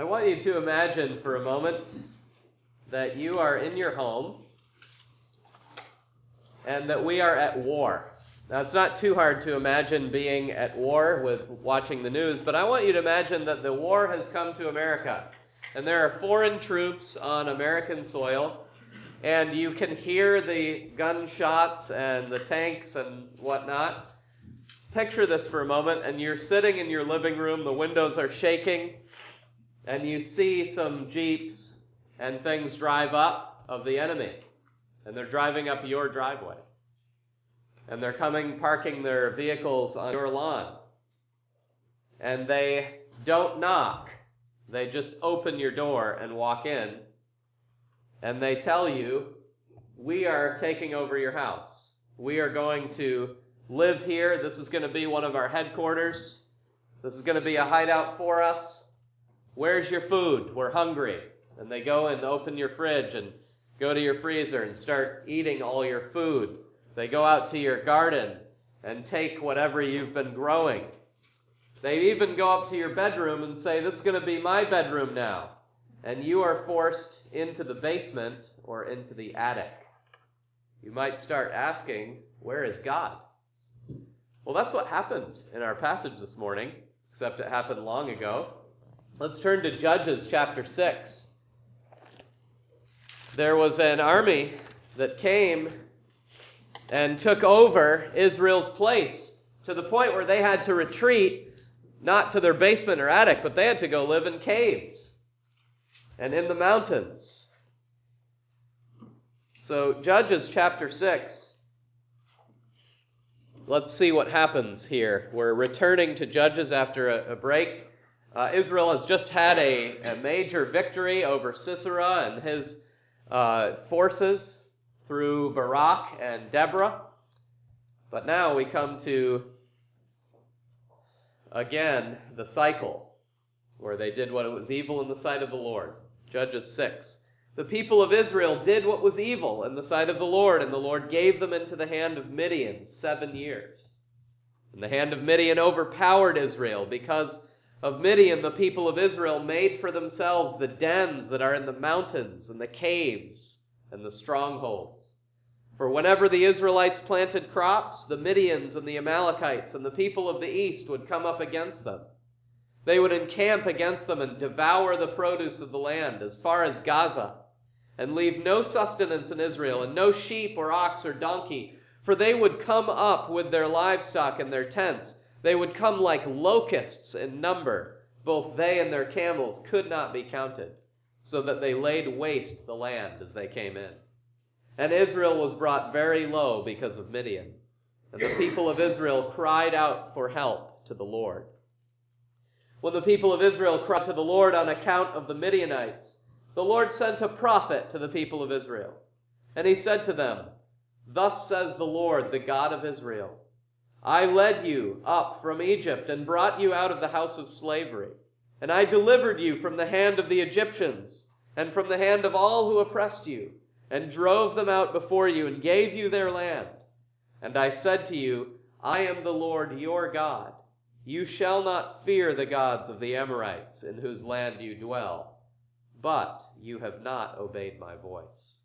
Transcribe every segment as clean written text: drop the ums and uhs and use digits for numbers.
I want you to imagine for a moment that you are in your home and that we are at war. Now, it's not too hard to imagine being at war with watching the news, but I want you to imagine that the war has come to America, and there are foreign troops on American soil, and you can hear the gunshots and the tanks and whatnot. Picture this for a moment, and you're sitting in your living room, the windows are shaking, and you see some jeeps and things drive up of the enemy, and they're driving up your driveway. And they're coming, parking their vehicles on your lawn. And they don't knock. They just open your door and walk in. And they tell you, we are taking over your house. We are going to live here. This is going to be one of our headquarters. This is going to be a hideout for us. Where's your food? We're hungry. And they go and open your fridge and go to your freezer and start eating all your food. They go out to your garden and take whatever you've been growing. They even go up to your bedroom and say, this is going to be my bedroom now. And you are forced into the basement or into the attic. You might start asking, where is God? Well, that's what happened in our passage this morning, except it happened long ago. Let's turn to Judges chapter 6. There was an army that came and took over Israel's place to the point where they had to retreat, not to their basement or attic, but they had to go live in caves and in the mountains. So Judges chapter 6, let's see what happens here. We're returning to Judges after a break. Israel has just had a major victory over Sisera and his forces through Barak and Deborah. But now we come to, again, the cycle where they did what was evil in the sight of the Lord. Judges 6. The people of Israel did what was evil in the sight of the Lord, and the Lord gave them into the hand of Midian 7 years. And the hand of Midian overpowered Israel. Because of Midian, the people of Israel made for themselves the dens that are in the mountains and the caves and the strongholds. For whenever the Israelites planted crops, the Midians and the Amalekites and the people of the east would come up against them. They would encamp against them and devour the produce of the land as far as Gaza, and leave no sustenance in Israel, and no sheep or ox or donkey, for they would come up with their livestock and their tents. They would come like locusts in number. Both they and their camels could not be counted, so that they laid waste the land as they came in. And Israel was brought very low because of Midian. And the people of Israel cried out for help to the Lord. When the people of Israel cried to the Lord on account of the Midianites, the Lord sent a prophet to the people of Israel. And he said to them, thus says the Lord, the God of Israel, I led you up from Egypt and brought you out of the house of slavery. And I delivered you from the hand of the Egyptians and from the hand of all who oppressed you, and drove them out before you and gave you their land. And I said to you, I am the Lord your God. You shall not fear the gods of the Amorites in whose land you dwell, but you have not obeyed my voice.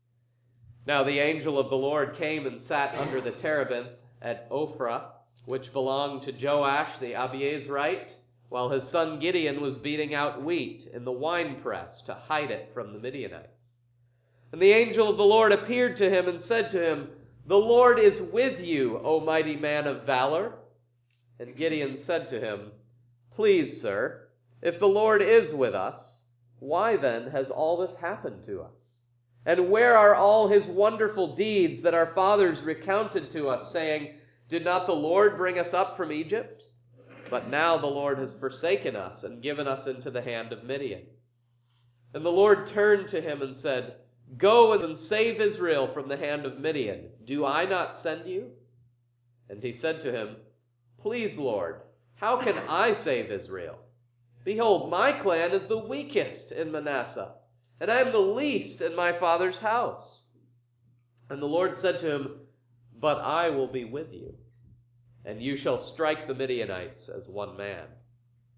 Now the angel of the Lord came and sat under the terebinth at Ophrah, which belonged to Joash the Abiezrite, while his son Gideon was beating out wheat in the winepress to hide it from the Midianites. And the angel of the Lord appeared to him and said to him, the Lord is with you, O mighty man of valor. And Gideon said to him, please, sir, if the Lord is with us, why then has all this happened to us? And where are all his wonderful deeds that our fathers recounted to us, saying, did not the Lord bring us up from Egypt? But now the Lord has forsaken us and given us into the hand of Midian. And the Lord turned to him and said, go and save Israel from the hand of Midian. Do I not send you? And he said to him, please, Lord, how can I save Israel? Behold, my clan is the weakest in Manasseh, and I am the least in my father's house. And the Lord said to him, but I will be with you, and you shall strike the Midianites as one man.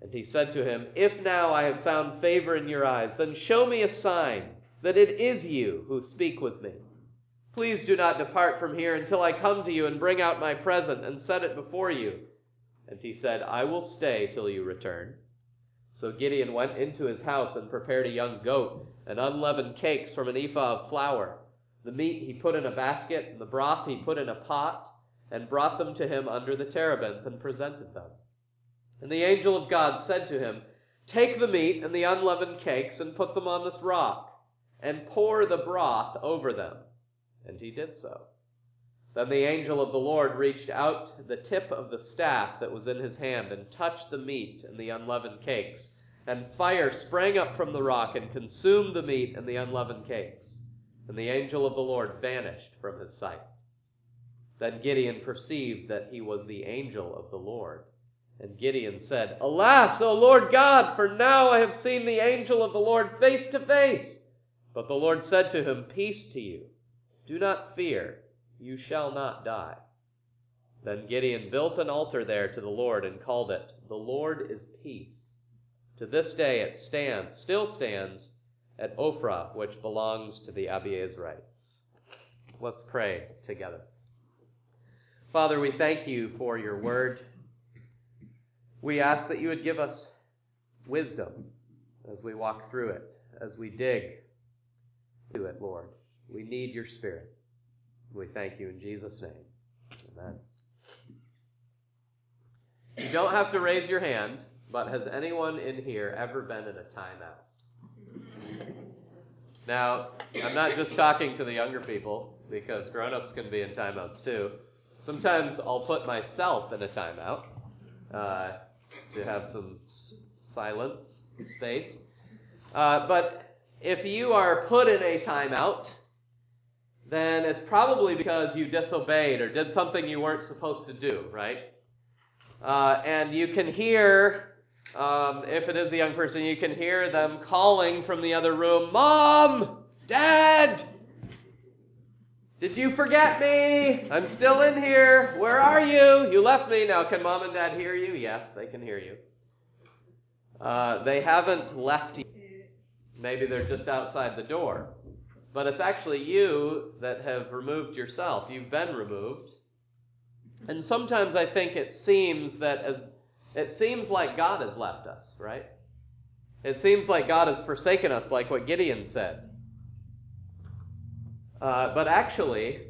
And he said to him, "If now I have found favor in your eyes, then show me a sign that it is you who speak with me. Please do not depart from here until I come to you and bring out my present and set it before you." And he said, "I will stay till you return." So Gideon went into his house and prepared a young goat and unleavened cakes from an ephah of flour. The meat he put in a basket, and the broth he put in a pot, and brought them to him under the terebinth and presented them. And the angel of God said to him, "Take the meat and the unleavened cakes and put them on this rock, and pour the broth over them." And he did so. Then the angel of the Lord reached out the tip of the staff that was in his hand and touched the meat and the unleavened cakes. And fire sprang up from the rock and consumed the meat and the unleavened cakes. And the angel of the Lord vanished from his sight. Then Gideon perceived that he was the angel of the Lord. And Gideon said, "Alas, O Lord God, for now I have seen the angel of the Lord face to face." But the Lord said to him, "Peace to you. Do not fear. You shall not die." Then Gideon built an altar there to the Lord and called it, "The Lord is Peace." To this day it still stands at Ophrah, which belongs to the Abiezrites. Let's pray together. Father, we thank you for your word. We ask that you would give us wisdom as we walk through it, as we dig to it, Lord. We need your Spirit. We thank you in Jesus' name. Amen. You don't have to raise your hand, but has anyone in here ever been in a timeout? Now, I'm not just talking to the younger people, because grown-ups can be in timeouts too. Sometimes I'll put myself in a timeout to have some silence, space. But if you are put in a timeout, then it's probably because you disobeyed or did something you weren't supposed to do, right? And you can hear, if it is a young person, you can hear them calling from the other room, "Mom! Dad! Did you forget me? I'm still in here. Where are you? You left me." Now, can Mom and Dad hear you? Yes, they can hear you. They haven't left you. Maybe they're just outside the door. But it's actually you that have removed yourself. You've been removed. And sometimes I think it seems like God has left us, right? It seems like God has forsaken us, like what Gideon said. But actually,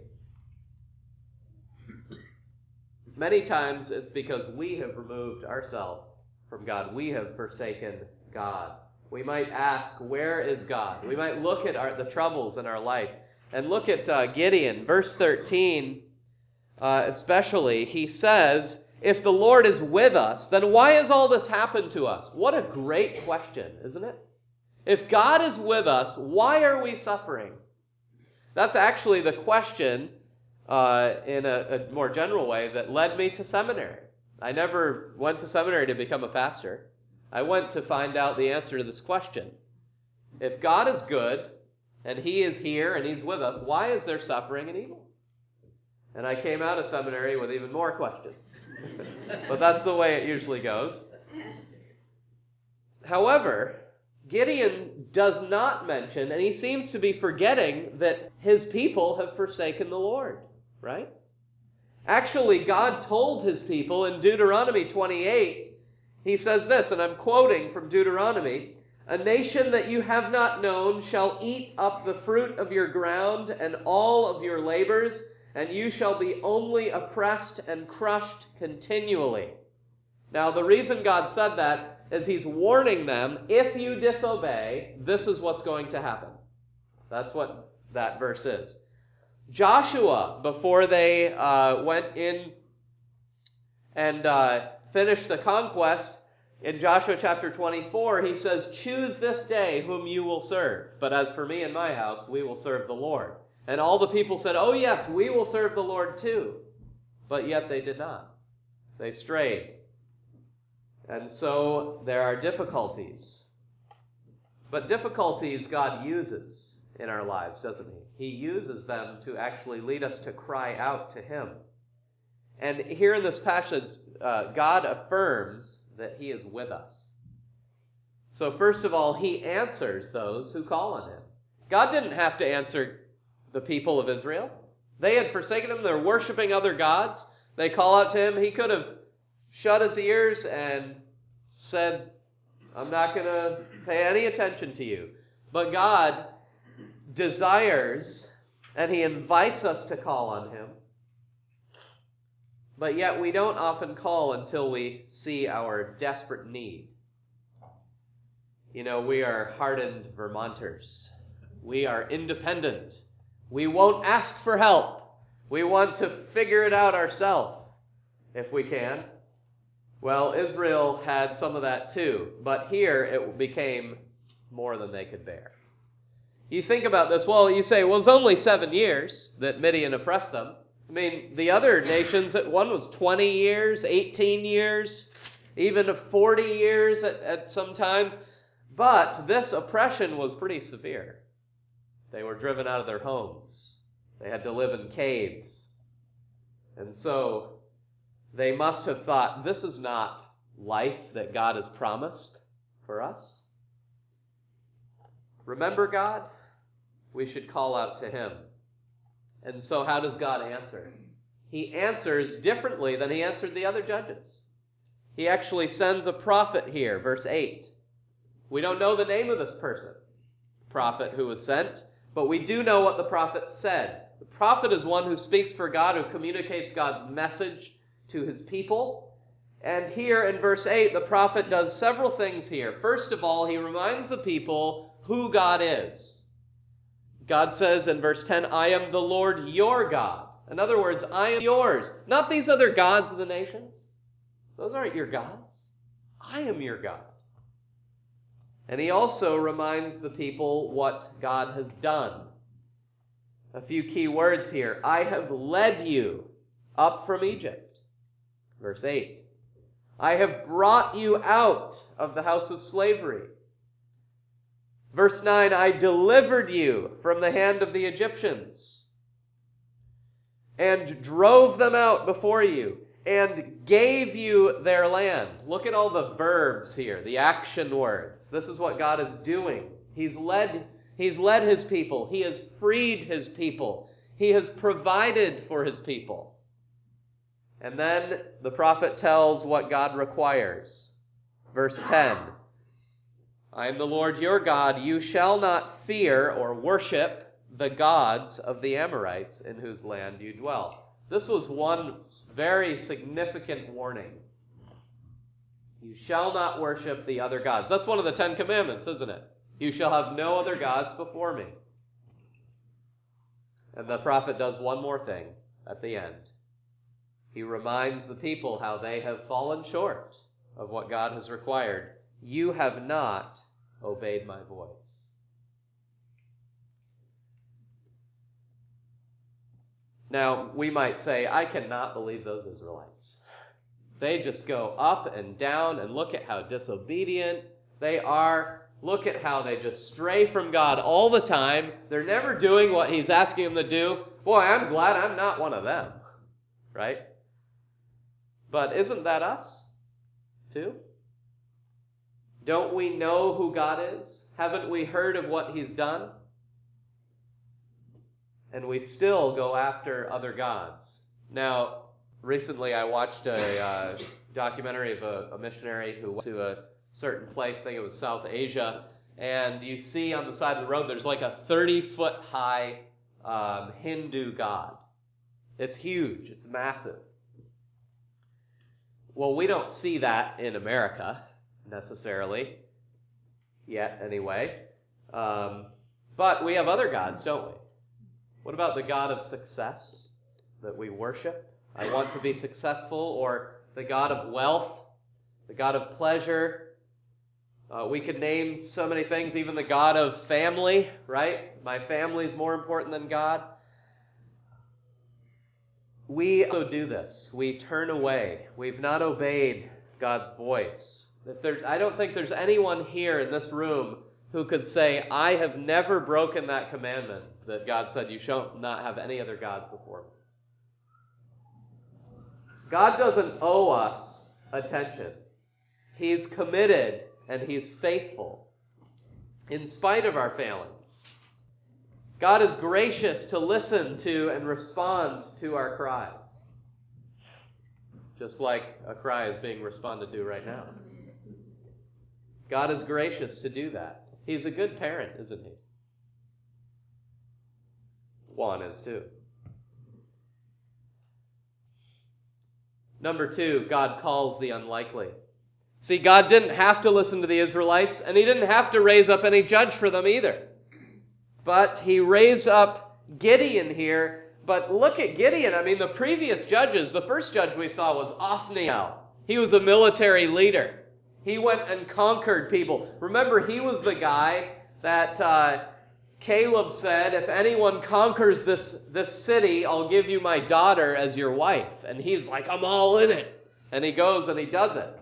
many times it's because we have removed ourselves from God. We have forsaken God. We might ask, where is God? We might look at the troubles in our life. And look at Gideon, verse 13, especially. He says, "If the Lord is with us, then why has all this happened to us?" What a great question, isn't it? If God is with us, why are we suffering? That's actually the question, in a more general way, that led me to seminary. I never went to seminary to become a pastor. I went to find out the answer to this question. If God is good, and he is here, and he's with us, why is there suffering and evil? And I came out of seminary with even more questions. But that's the way it usually goes. However, Gideon does not mention, and he seems to be forgetting, that his people have forsaken the Lord, right? Actually, God told his people in Deuteronomy 28, he says this, and I'm quoting from Deuteronomy, "A nation that you have not known shall eat up the fruit of your ground and all of your labors, and you shall be only oppressed and crushed continually." Now, the reason God said that is he's warning them, if you disobey, this is what's going to happen. That's what that verse is. Joshua, before they went in and finished the conquest, in Joshua chapter 24, he says, "Choose this day whom you will serve. But as for me and my house, we will serve the Lord." And all the people said, "Oh yes, we will serve the Lord too." But yet they did not. They strayed. And so there are difficulties. But difficulties God uses in our lives, doesn't he? He uses them to actually lead us to cry out to him. And here in this passage, God affirms that he is with us. So first of all, he answers those who call on him. God didn't have to answer the people of Israel. They had forsaken him. They're worshiping other gods. They call out to him. He could have shut his ears and said, I'm not going to pay any attention to you. But God desires, and he invites us to call on him. But yet we don't often call until we see our desperate need. You know, we are hardened Vermonters. We are independent. We won't ask for help. We want to figure it out ourselves if we can. Well, Israel had some of that too, but here it became more than they could bear. You think about this, well, you say, well, it's only 7 years that Midian oppressed them. I mean, the other nations, one was 20 years, 18 years, even 40 years at some times. But this oppression was pretty severe. They were driven out of their homes. They had to live in caves. And so they must have thought, this is not life that God has promised for us. Remember God? We should call out to him. And so how does God answer? He answers differently than he answered the other judges. He actually sends a prophet here, verse 8. We don't know the name of this person, prophet who was sent, but we do know what the prophet said. The prophet is one who speaks for God, who communicates God's message to his people. And here in verse 8, the prophet does several things here. First of all, he reminds the people who God is. God says in verse 10, I am the Lord your God. In other words, I am yours. Not these other gods of the nations. Those aren't your gods. I am your God. And he also reminds the people what God has done. A few key words here. I have led you up from Egypt. Verse 8. I have brought you out of the house of slavery. Verse 9, I delivered you from the hand of the Egyptians and drove them out before you and gave you their land. Look at all the verbs here, the action words. This is what God is doing. He's led his people. He has freed his people. He has provided for his people. And then the prophet tells what God requires. Verse 10. I am the Lord your God. You shall not fear or worship the gods of the Amorites in whose land you dwell. This was one very significant warning. You shall not worship the other gods. That's one of the 10 Commandments, isn't it? You shall have no other gods before me. And the prophet does one more thing at the end. He reminds the people how they have fallen short of what God has required. You have not obeyed my voice. Now, we might say, I cannot believe those Israelites. They just go up and down, and look at how disobedient they are. Look at how they just stray from God all the time. They're never doing what he's asking them to do. Boy, I'm glad I'm not one of them. Right? But isn't that us, too? Don't we know who God is? Haven't we heard of what he's done? And we still go after other gods. Now, recently I watched a documentary of a missionary who went to a certain place, I think it was South Asia, and you see on the side of the road there's like a 30-foot high Hindu god. It's huge. It's massive. Well, we don't see that in America necessarily, yet anyway. But we have other gods, don't we? What about the God of success that we worship? I want to be successful. Or the God of wealth, the God of pleasure. We could name so many things, even the God of family, right? My family is more important than God. We also do this. We turn away. We've not obeyed God's voice. I don't think there's anyone here in this room who could say, I have never broken that commandment that God said, you shall not have any other gods before me. God doesn't owe us attention. He's committed and He's faithful in spite of our failings. God is gracious to listen to and respond to our cries, just like a cry is being responded to right now. God is gracious to do that. He's a good parent, isn't He? Juan is too. Number 2, God calls the unlikely. See, God didn't have to listen to the Israelites, and He didn't have to raise up any judge for them either. But He raised up Gideon here. But look at Gideon. I mean, the previous judges, the first judge we saw was Othniel. He was a military leader. He went and conquered people. Remember, he was the guy that Caleb said, if anyone conquers this city, I'll give you my daughter as your wife. And he's like, I'm all in it. And he goes and he does it.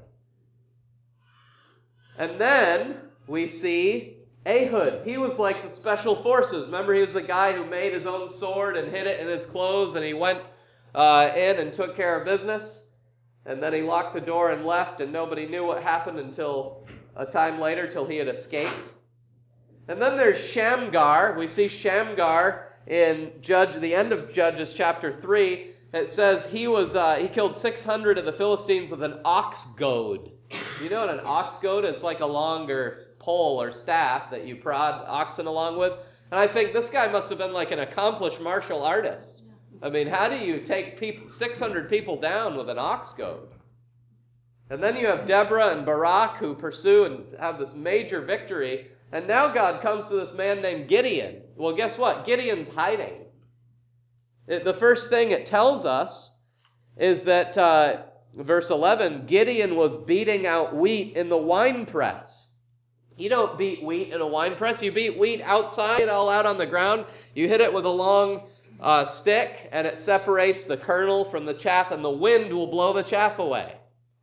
And then we see Ehud. He was like the special forces. Remember, he was the guy who made his own sword and hid it in his clothes, and he went in and took care of business. And then he locked the door and left, and nobody knew what happened until a time later, till he had escaped. And then there's Shamgar. We see Shamgar in the end of Judges chapter 3. It says he killed 600 of the Philistines with an ox goad. You know what an ox goad is? It's like a longer pole or staff that you prod oxen along with. And I think this guy must have been like an accomplished martial artist. I mean, how do you take 600 people down with an ox goad? And then you have Deborah and Barak who pursue and have this major victory. And now God comes to this man named Gideon. Well, guess what? Gideon's hiding. The first thing it tells us is that, verse 11, Gideon was beating out wheat in the winepress. You don't beat wheat in a winepress. You beat wheat outside, all out on the ground. You hit it with a long stick, and it separates the kernel from the chaff, and the wind will blow the chaff away.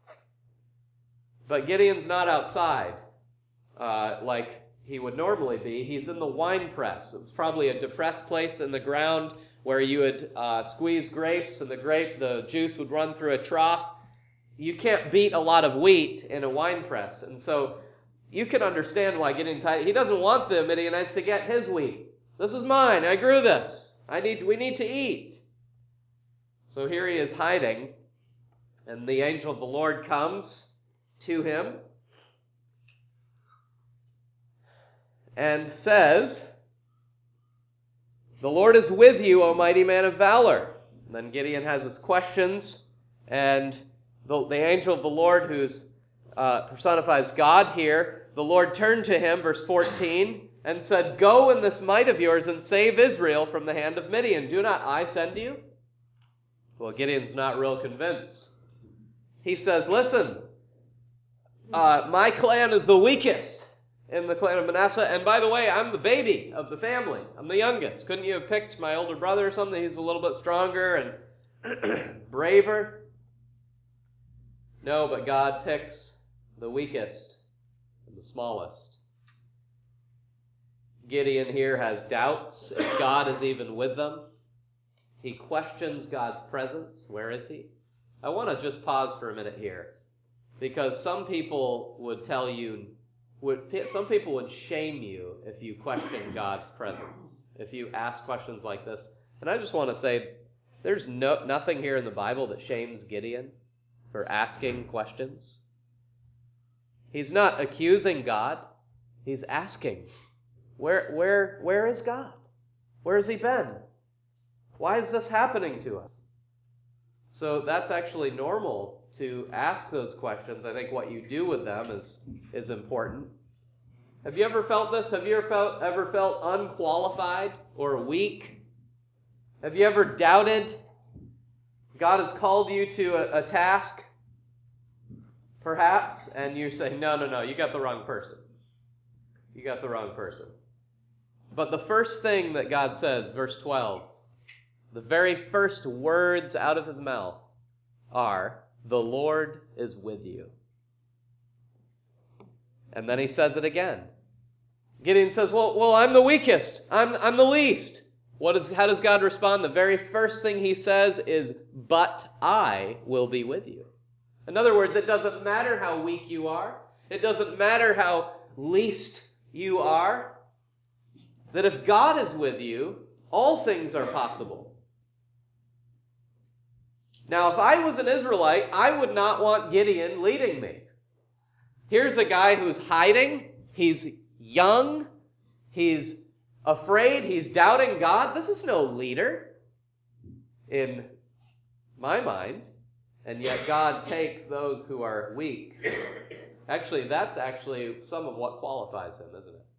But Gideon's not outside like he would normally be. He's in the winepress. It was probably a depressed place in the ground where you would squeeze grapes, and the juice would run through a trough. You can't beat a lot of wheat in a winepress. And so you can understand why Gideon's hiding. He doesn't want the Midianites to get his wheat. This is mine. I grew this. We need to eat. So here he is hiding, and the angel of the Lord comes to him and says, "The Lord is with you, O mighty man of valor." And then Gideon has his questions, and the angel of the Lord, who personifies God here, the Lord turned to him, verse 14, and said, "Go in this might of yours and save Israel from the hand of Midian. Do not I send you?" Well, Gideon's not real convinced. He says, "Listen, my clan is the weakest in the clan of Manasseh, and by the way, I'm the baby of the family. I'm the youngest. Couldn't you have picked my older brother or something? He's a little bit stronger and braver." No, but God picks the weakest and the smallest. Gideon here has doubts if God is even with them. He questions God's presence. Where is He? I want to just pause for a minute here, because some people would some people would shame you if you question God's presence, if you ask questions like this. And I just want to say, there's nothing here in the Bible that shames Gideon for asking questions. He's not accusing God. He's asking, where is God? Where has He been? Why is this happening to us? So that's actually normal to ask those questions. I think what you do with them is important. Have you ever felt this? Have you ever felt unqualified or weak? Have you ever doubted God has called you to a task, perhaps, and you say, no, you got the wrong person. You got the wrong person. But the first thing that God says, verse 12, the very first words out of His mouth are, "The Lord is with you." And then He says it again. Gideon says, well, I'm the weakest. I'm the least. How does God respond? The very first thing he says is, "But I will be with you." In other words, it doesn't matter how weak you are. It doesn't matter how least you are. That if God is with you, all things are possible. Now, if I was an Israelite, I would not want Gideon leading me. Here's a guy who's hiding. He's young. He's afraid. He's doubting God. This is no leader in my mind. And yet God takes those who are weak. Actually, that's some of what qualifies him, isn't it?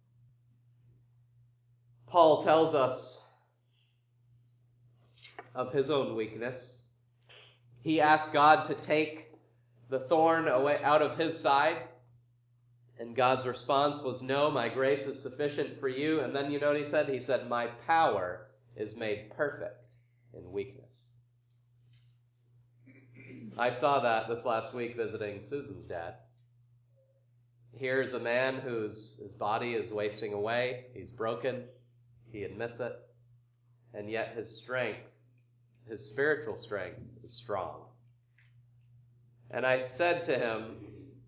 Paul tells us of his own weakness. He asked God to take the thorn away out of his side. And God's response was, "No, my grace is sufficient for you." And then you know what he said? He said, "My power is made perfect in weakness." I saw that this last week visiting Susan's dad. Here's a man his body is wasting away. He's broken. He admits it. And yet his strength, his spiritual strength, is strong. And I said to him,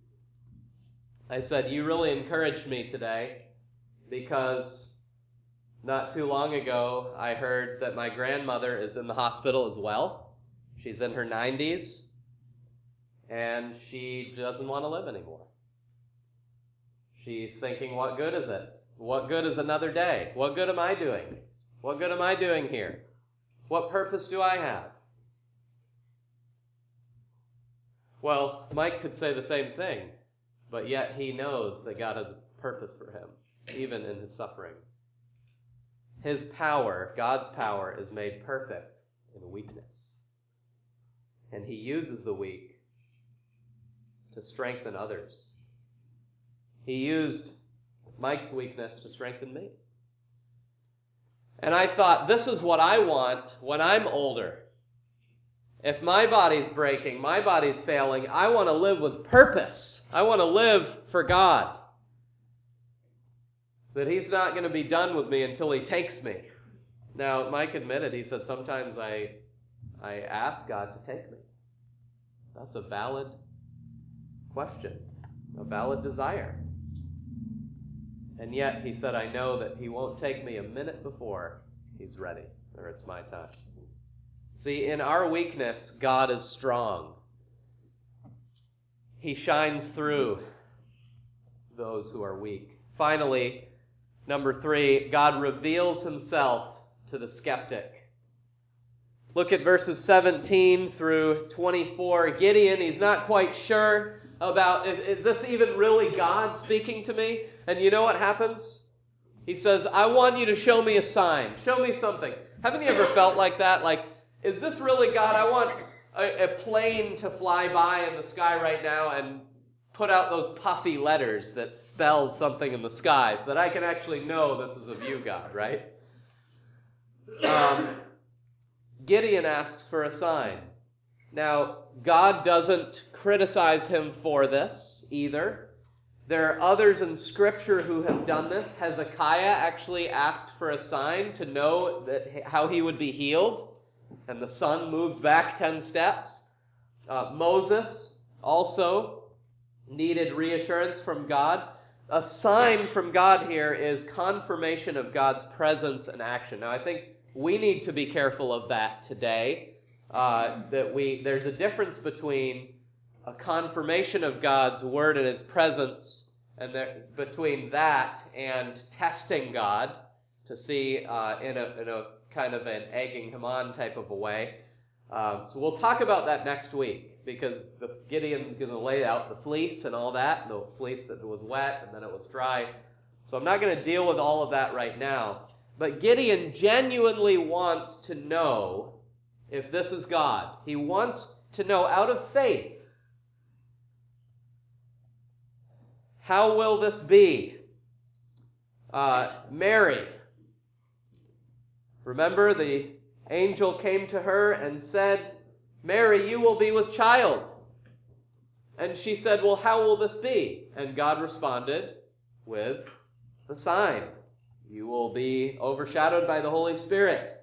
"You really encouraged me today, because not too long ago I heard that my grandmother is in the hospital as well. She's in her 90s, and she doesn't want to live anymore. She's thinking, what good is it? What good is another day? What good am I doing? What good am I doing here? What purpose do I have?" Well, Mike could say the same thing, but yet he knows that God has a purpose for him, even in his suffering. His power, God's power, is made perfect in weakness. And he uses the weak to strengthen others. He used Mike's weakness to strengthen me. And I thought, this is what I want when I'm older. If my body's breaking, my body's failing, I want to live with purpose. I want to live for God. That he's not going to be done with me until he takes me. Now, Mike admitted, he said, sometimes I ask God to take me. That's a valid question, a valid desire. And yet, he said, I know that he won't take me a minute before he's ready, or it's my time. See, in our weakness, God is strong. He shines through those who are weak. Finally, number 3, God reveals himself to the skeptic. Look at verses 17 through 24. Gideon, he's not quite sure about, is this even really God speaking to me? And you know what happens? He says, I want you to show me a sign. Show me something. Haven't you ever felt like that? Like, is this really God? I want a plane to fly by in the sky right now and put out those puffy letters that spells something in the sky so that I can actually know this is of you, God, right? Gideon asks for a sign. Now, God doesn't criticize him for this either. There are others in Scripture who have done this. Hezekiah actually asked for a sign to know that how he would be healed, and the sun moved back 10 steps. Moses also needed reassurance from God. A sign from God here is confirmation of God's presence and action. Now, I think we need to be careful of that today. There's a difference between a confirmation of God's word and his presence, and between that and testing God to see in a kind of an egging him on type of a way. So we'll talk about that next week, because Gideon's going to lay out the fleece and all that, the fleece that was wet and then it was dry. So I'm not going to deal with all of that right now. But Gideon genuinely wants to know if this is God. He wants to know out of faith, how will this be? Mary, remember the angel came to her and said, Mary, you will be with child. And she said, well, how will this be? And God responded with the sign. You will be overshadowed by the Holy Spirit.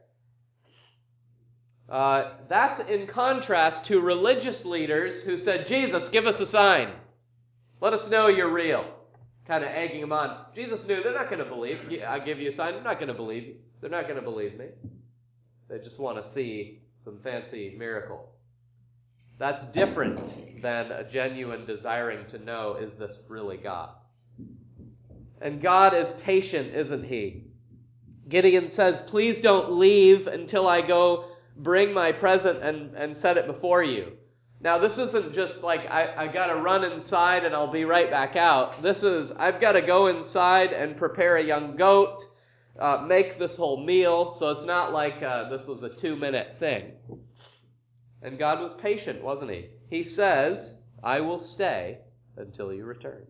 That's in contrast to religious leaders who said, Jesus, give us a sign. Let us know you're real. Kind of egging them on. Jesus knew they're not going to believe. I give you a sign, they're not going to believe you. They're not going to believe me. They just want to see some fancy miracle. That's different than a genuine desiring to know, is this really God? And God is patient, isn't he? Gideon says, please don't leave until I go bring my present and set it before you. Now, this isn't just like, I got to run inside and I'll be right back out. This is, I've got to go inside and prepare a young goat, make this whole meal. So it's not like this was a 2-minute thing. And God was patient, wasn't he? He says, I will stay until you return.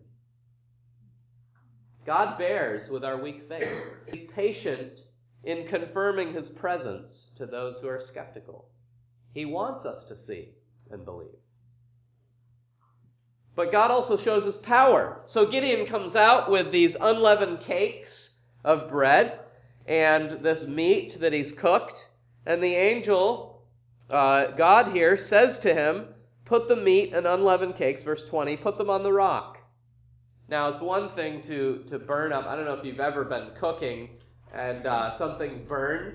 God bears with our weak faith. He's patient in confirming his presence to those who are skeptical. He wants us to see and believe. But God also shows his power. So Gideon comes out with these unleavened cakes of bread and this meat that he's cooked. And the angel, God here, says to him, put the meat and unleavened cakes, verse 20, put them on the rock. Now, it's one thing to burn up. I don't know if you've ever been cooking and something's burned.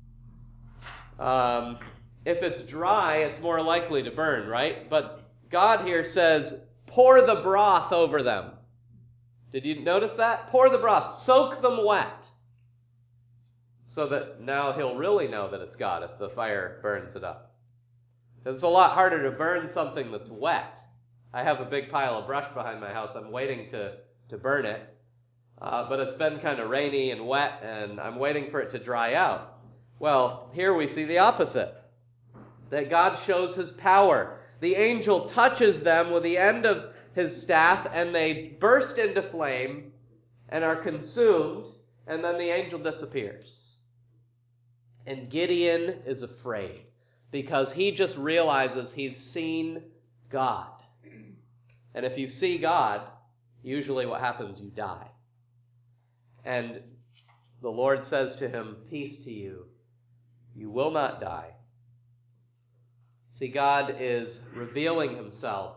If it's dry, it's more likely to burn, right? But God here says, pour the broth over them. Did you notice that? Pour the broth. Soak them wet. So that now he'll really know that it's God if the fire burns it up. Because it's a lot harder to burn something that's wet. I have a big pile of brush behind my house. I'm waiting to burn it. But it's been kind of rainy and wet, and I'm waiting for it to dry out. Well, here we see the opposite. That God shows his power. The angel touches them with the end of his staff, and they burst into flame and are consumed, and then the angel disappears. And Gideon is afraid because he just realizes he's seen God. And if you see God, usually what happens, you die. And the Lord says to him, peace to you. You will not die. See, God is revealing himself.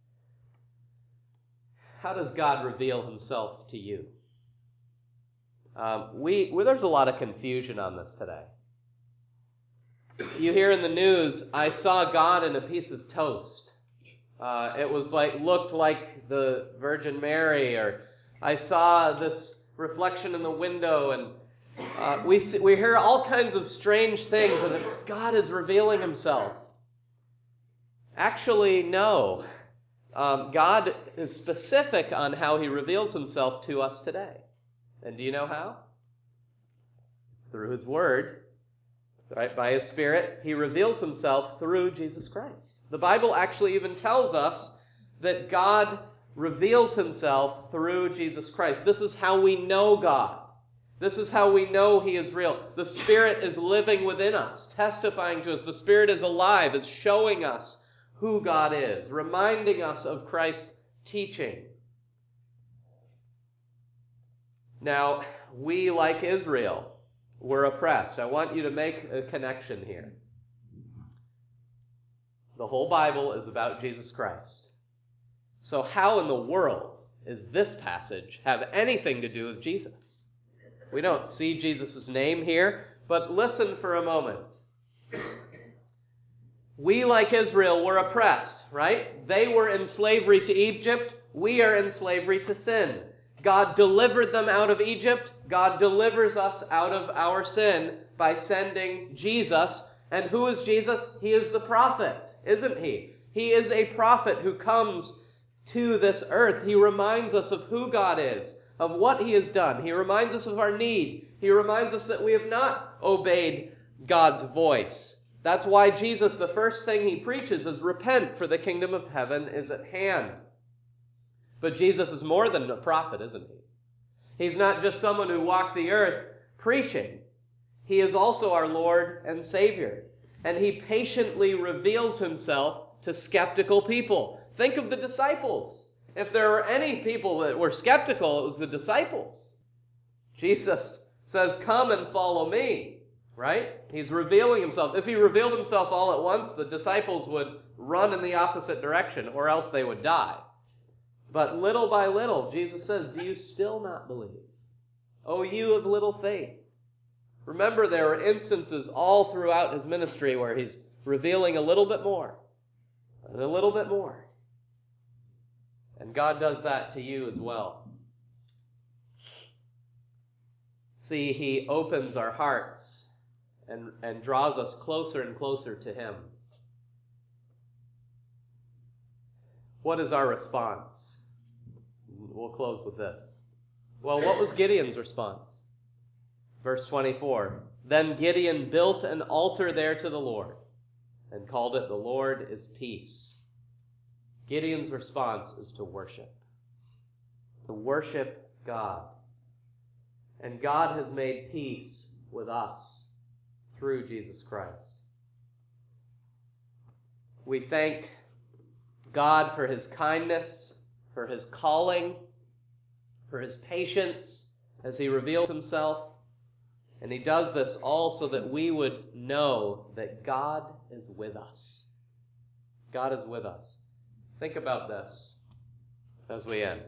How does God reveal himself to you? There's a lot of confusion on this today. You hear in the news, I saw God in a piece of toast. It was looked like the Virgin Mary, or I saw this reflection in the window, and we hear all kinds of strange things, and it's God is revealing himself. Actually, no. God is specific on how he reveals himself to us today. And do you know how? It's through his word. Right? By his Spirit, he reveals himself through Jesus Christ. The Bible actually even tells us that God reveals himself through Jesus Christ. This is how we know God. This is how we know he is real. The Spirit is living within us, testifying to us. The Spirit is alive, is showing us who God is, reminding us of Christ's teaching. Now, we, like Israel, were oppressed. I want you to make a connection here. The whole Bible is about Jesus Christ. So how in the world does this passage have anything to do with Jesus? We don't see Jesus' name here, but listen for a moment. We, like Israel, were oppressed, right? They were in slavery to Egypt. We are in slavery to sin. God delivered them out of Egypt. God delivers us out of our sin by sending Jesus. And who is Jesus? He is the prophet, isn't he? He is a prophet who comes to this earth. He reminds us of who God is, of what he has done. He reminds us of our need. He reminds us that we have not obeyed God's voice. That's why Jesus, the first thing he preaches is repent, for the kingdom of heaven is at hand. But Jesus is more than a prophet, isn't he? He's not just someone who walked the earth preaching. He is also our Lord and Savior. And he patiently reveals himself to skeptical people. Think of the disciples. If there were any people that were skeptical, it was the disciples. Jesus says, "Come and follow me," right? He's revealing himself. If he revealed himself all at once, the disciples would run in the opposite direction, or else they would die. But little by little, Jesus says, "Do you still not believe? O you of little faith?" Remember, there are instances all throughout his ministry where he's revealing a little bit more, and a little bit more. And God does that to you as well. See, he opens our hearts and draws us closer and closer to him. What is our response? We'll close with this. Well, what was Gideon's response? Verse 24, "Then Gideon built an altar there to the Lord and called it, 'The Lord is Peace.'" Gideon's response is to worship. To worship God. And God has made peace with us through Jesus Christ. We thank God for his kindness, for his calling, for his patience as he reveals himself. And he does this all so that we would know that God is with us. God is with us. Think about this as we end.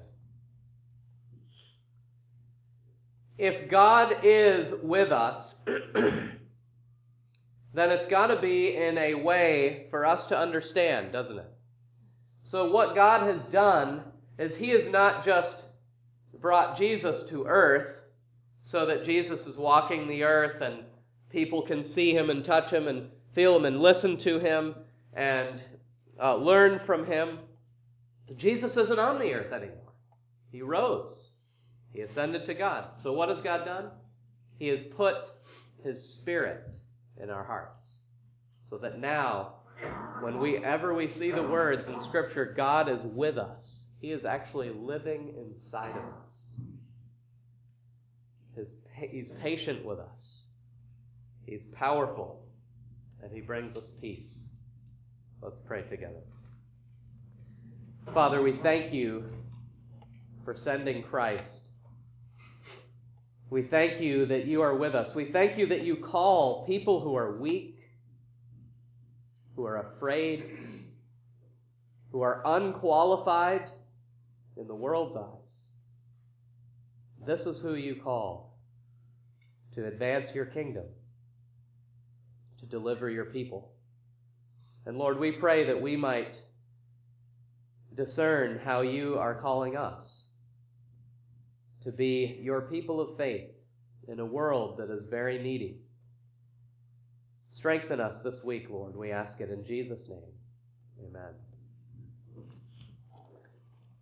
If God is with us, then it's got to be in a way for us to understand, doesn't it? So what God has done is he has not just brought Jesus to earth so that Jesus is walking the earth and people can see him and touch him and feel him and listen to him and learn from him. Jesus isn't on the earth anymore. He rose. He ascended to God. So what has God done? He has put his Spirit in our hearts. So that now, whenever we see the words in Scripture, God is with us. He is actually living inside of us. He's patient with us. He's powerful. And he brings us peace. Let's pray together. Father, we thank you for sending Christ. We thank you that you are with us. We thank you that you call people who are weak, who are afraid, who are unqualified in the world's eyes. This is who you call to advance your kingdom, to deliver your people. And Lord, we pray that we might discern how you are calling us to be your people of faith in a world that is very needy. Strengthen us this week, Lord. We ask it in Jesus' name. Amen.